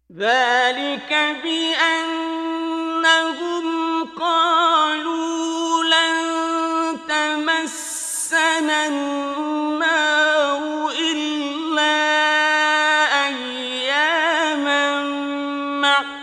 ذلك بأنهم قالوا لن تمسنا النار إلا أياما معدودة